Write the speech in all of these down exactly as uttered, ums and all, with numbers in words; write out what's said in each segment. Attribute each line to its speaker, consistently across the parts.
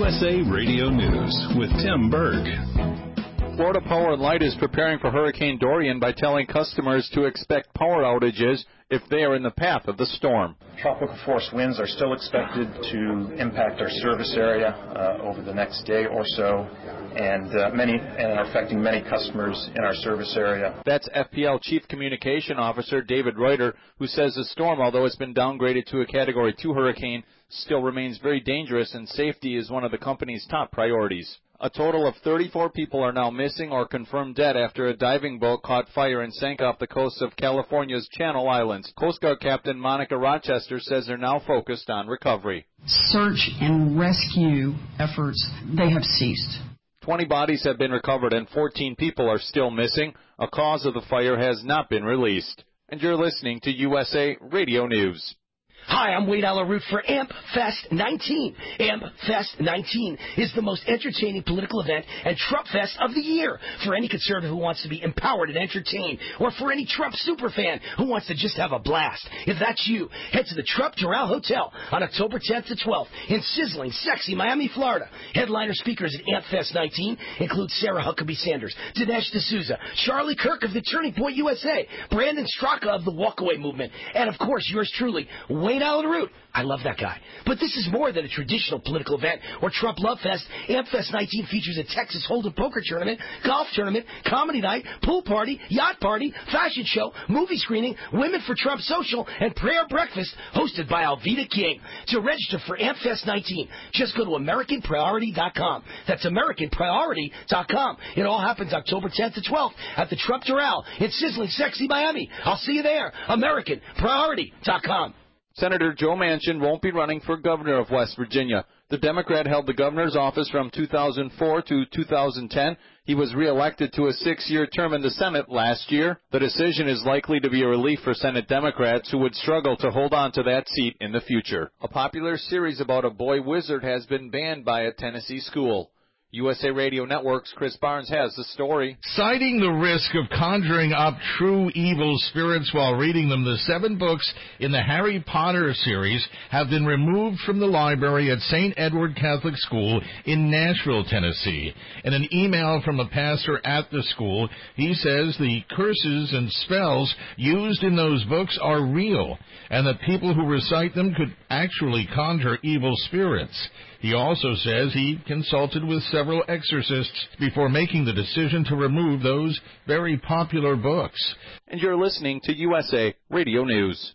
Speaker 1: U S A Radio News with Tim Berg.
Speaker 2: Florida Power and Light is preparing for Hurricane Dorian by telling customers to expect power outages if they are in the path of the storm.
Speaker 3: Tropical force winds are still expected to impact our service area uh, over the next day or so, and uh, many and are affecting many customers in our service area.
Speaker 2: That's F P L Chief Communication Officer David Reuter, who says the storm, although it's been downgraded to a Category two hurricane, still remains very dangerous, and safety is one of the company's top priorities. A total of thirty-four people are now missing or confirmed dead after a diving boat caught fire and sank off the coast of California's Channel Islands. Coast Guard Captain Monica Rochester says they're now focused on recovery.
Speaker 4: Search and rescue efforts, they have ceased.
Speaker 2: twenty bodies have been recovered and fourteen people are still missing. A cause of the fire has not been released. And you're listening to U S A Radio News.
Speaker 5: Hi, I'm Wade Alaroot for A M P Fest nineteen. A M P Fest nineteen is the most entertaining political event and Trump Fest of the year for any conservative who wants to be empowered and entertained, or for any Trump superfan who wants to just have a blast. If that's you, head to the Trump Doral Hotel on October tenth to twelfth in sizzling, sexy Miami, Florida. Headliner speakers at A M P Fest nineteen include Sarah Huckabee Sanders, Dinesh D'Souza, Charlie Kirk of the Turning Point U S A, Brandon Straka of the Walkaway Movement, and of course yours truly, Wayne Alaroot. I love that guy. But this is more than a traditional political event or Trump Love Fest. A M P Fest nineteen features a Texas Hold'em poker tournament, golf tournament, comedy night, pool party, yacht party, fashion show, movie screening, Women for Trump social, and prayer breakfast hosted by Alveda King. To register for A M P Fest nineteen, just go to American Priority dot com. That's American Priority dot com. It all happens October tenth to twelfth at the Trump Doral in sizzling, sexy Miami. I'll see you there. American Priority dot com.
Speaker 2: Senator Joe Manchin won't be running for governor of West Virginia. The Democrat held the governor's office from two thousand four to two thousand ten. He was reelected to a six-year term in the Senate last year. The decision is likely to be a relief for Senate Democrats who would struggle to hold on to that seat in the future. A popular series about a boy wizard has been banned by a Tennessee school. U S A Radio Network's Chris Barnes has the story.
Speaker 6: Citing the risk of conjuring up true evil spirits while reading them, the seven books in the Harry Potter series have been removed from the library at Saint Edward Catholic School in Nashville, Tennessee. In an email from a pastor at the school, he says the curses and spells used in those books are real, and that people who recite them could actually conjure evil spirits. He also says he consulted with several exorcists before making the decision to remove those very popular books.
Speaker 2: And you're listening to U S A Radio News.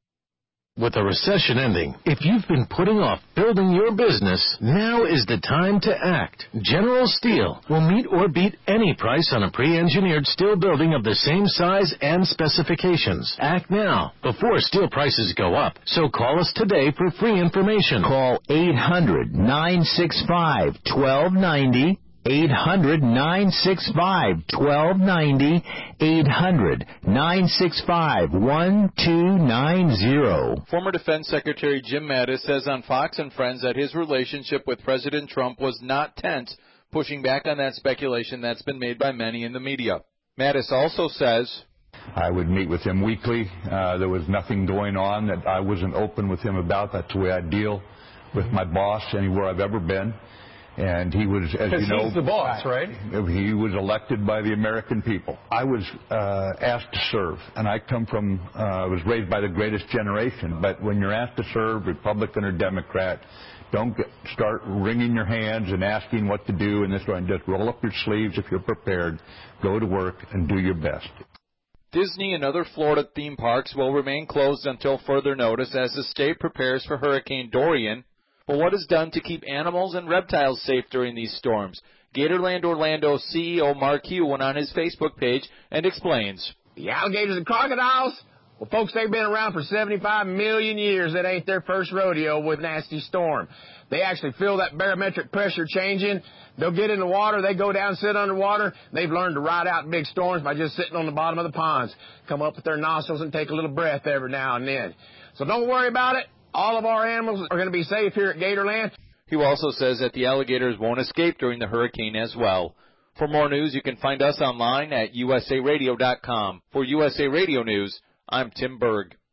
Speaker 7: With the recession ending, if you've been putting off building your business, now is the time to act. General Steel will meet or beat any price on a pre-engineered steel building of the same size and specifications. Act now, before steel prices go up. So call us today for free information.
Speaker 8: Call eight hundred, nine six five, one two nine zero. eight hundred, nine six five, one two nine zero. eight hundred, nine six five, one two nine zero.
Speaker 2: Former Defense Secretary Jim Mattis says on Fox and Friends that his relationship with President Trump was not tense, pushing back on that speculation that's been made by many in the media. Mattis also says,
Speaker 9: I would meet with him weekly. Uh, there was nothing going on that I wasn't open with him about. That's the way I deal with my boss anywhere I've ever been. And he was, as you know,
Speaker 10: he's the boss, right?
Speaker 9: He was elected by the American people. I was uh, asked to serve, and I come from, uh, I was raised by the greatest generation. But when you're asked to serve, Republican or Democrat, don't get, start wringing your hands and asking what to do and this way. And just roll up your sleeves if you're prepared, go to work, and do your best.
Speaker 2: Disney and other Florida theme parks will remain closed until further notice as the state prepares for Hurricane Dorian. But what is done to keep animals and reptiles safe during these storms? Gatorland Orlando C E O Mark Hugh went on his Facebook page and explains.
Speaker 10: The alligators and crocodiles? Well, folks, they've been around for seventy-five million years. That ain't their first rodeo with nasty storm. They actually feel that barometric pressure changing. They'll get in the water. They go down and sit underwater. They've learned to ride out big storms by just sitting on the bottom of the ponds. Come up with their nostrils and take a little breath every now and then. So don't worry about it. All of our animals are going to be safe here at Gatorland.
Speaker 2: He also says that the alligators won't escape during the hurricane as well. For more news, you can find us online at U S A radio dot com. For U S A Radio News, I'm Tim Berg.